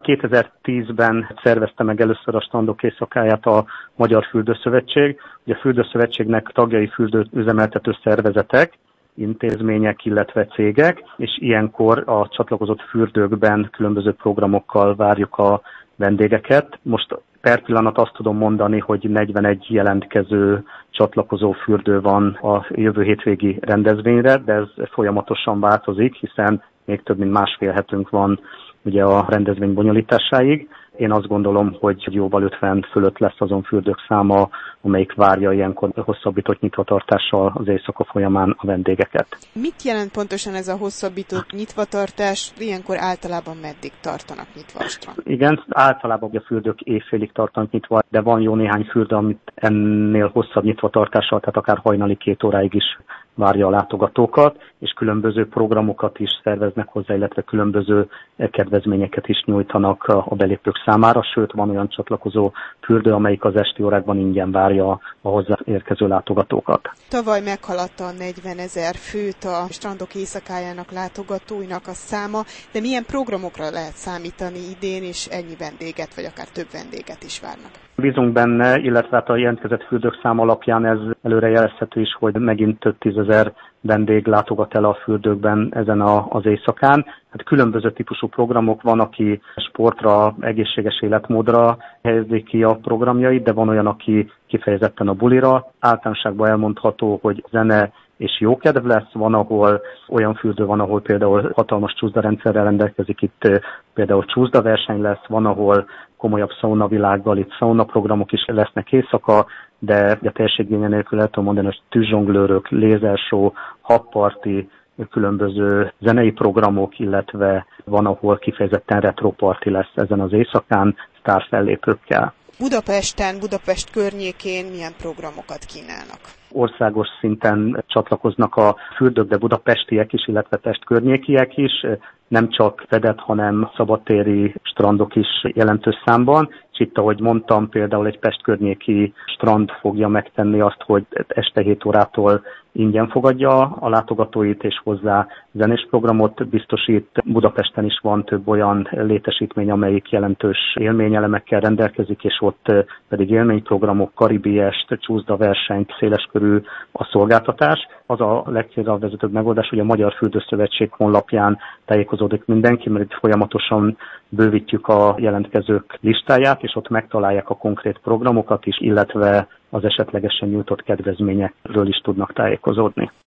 2010-ben szervezte meg először a strandok éjszakáját a Magyar Fürdőszövetség. Ugye a Fürdőszövetségnek tagjai fürdőüzemeltető szervezetek, intézmények, illetve cégek, és ilyenkor a csatlakozott fürdőkben különböző programokkal várjuk a vendégeket. Most per pillanat azt tudom mondani, hogy 41 jelentkező csatlakozó fürdő van a jövő hétvégi rendezvényre, de ez folyamatosan változik, hiszen még több mint másfél hetünk van ugye a rendezvény bonyolításáig. Én azt gondolom, hogy jóval 50 fölött lesz azon fürdők száma, amelyik várja ilyenkor hosszabbított nyitvatartással az éjszaka folyamán a vendégeket. Mit jelent pontosan ez a hosszabbított nyitvatartás? Ilyenkor általában meddig tartanak nyitva a strand? Igen, általában a fürdők éjfélig tartanak nyitva, de van jó néhány fürdő, amit ennél hosszabb nyitvatartással, tehát akár hajnali 2 óráig is várja a látogatókat, és különböző programokat is szerveznek hozzá, illetve különböző kedvezményeket is nyújtanak a belépők számára, sőt van olyan csatlakozó fürdő, amelyik az esti órákban ingyen várja a hozzáérkező látogatókat. Tavaly meghaladta a 40 000 főt a strandok éjszakájának látogatóinak a száma, de milyen programokra lehet számítani idén, és ennyi vendéget, vagy akár több vendéget is várnak? Bízunk benne, illetve a jelentkezett fürdők szám alapján ez előrejelezhető is, hogy megint több 10 000 vendég látogat el a fürdőkben ezen az éjszakán. Hát különböző típusú programok van, aki sportra, egészséges életmódra helyezi ki a programjait, de van olyan, aki kifejezetten a bulira. Általánosságban elmondható, hogy zene és jókedv lesz, van, ahol olyan fürdő van, ahol például hatalmas csúszdarendszerrel rendelkezik, itt például csúszdaverseny lesz, van, ahol komolyabb szaunavilággal, itt szaunaprogramok is lesznek éjszaka, de a teljességénye nélkül el tudom mondani, hogy tűzzsonglőrök, lézershow, habparti, különböző zenei programok, illetve van, ahol kifejezetten retroparti lesz ezen az éjszakán, sztárfellépőkkel. Budapesten, Budapest környékén milyen programokat kínálnak? Országos szinten csatlakoznak a fürdők, de budapestiek is, illetve Pest környékiek is, nem csak fedett, hanem szabadtéri strandok is jelentős számban. És itt, ahogy mondtam, például egy Pest környéki strand fogja megtenni azt, hogy este 7 órától ingyen fogadja a látogatóit, és hozzá zenés programot biztosít. Budapesten is van több olyan létesítmény, amelyik jelentős élményelemekkel rendelkezik, és ott pedig élményprogramok, karibiest, csúszdaversenyt, széleskörű a szolgáltatás. Az a legcélra vezetőbb megoldás, hogy a Magyar Fürdőszövetség honlapján tájékozódik mindenki, mert itt folyamatosan bővítjük a jelentkezők listáját, és ott megtalálják a konkrét programokat is, illetve az esetlegesen nyújtott kedvezményekről is tudnak tájékozódni.